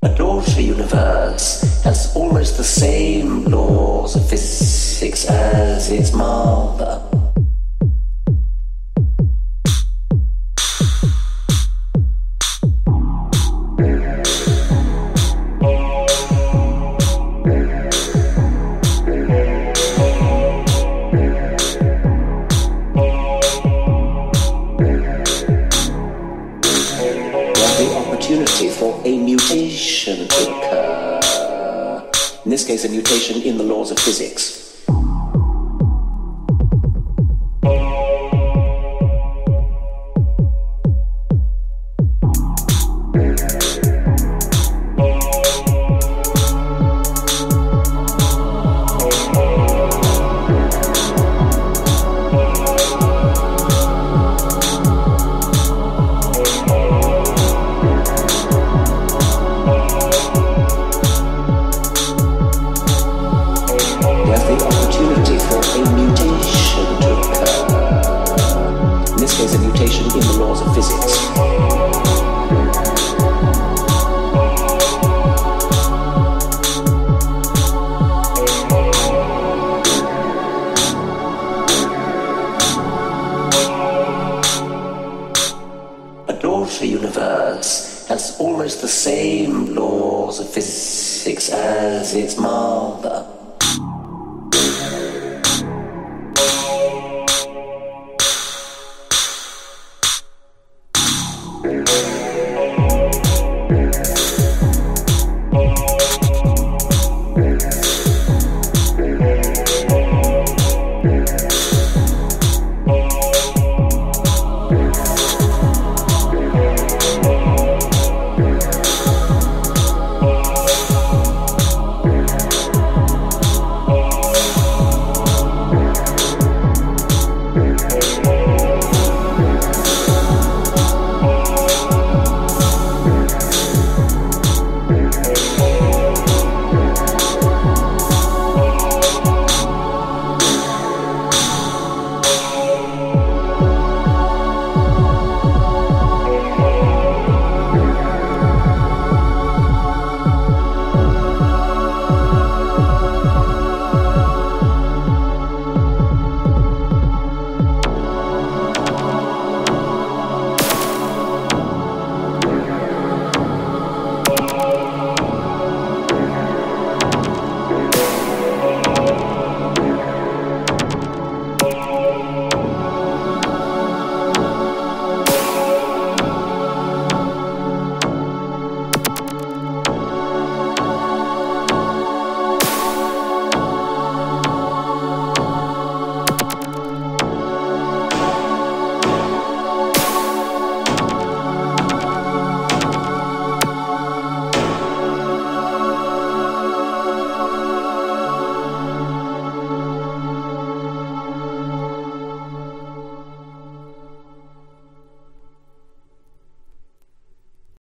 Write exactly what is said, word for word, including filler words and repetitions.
A daughter universe has almost the same laws of physics as its mother. For a mutation to occur. In this case, a mutation in the laws of physics. Universe has almost the same laws of physics as its mother.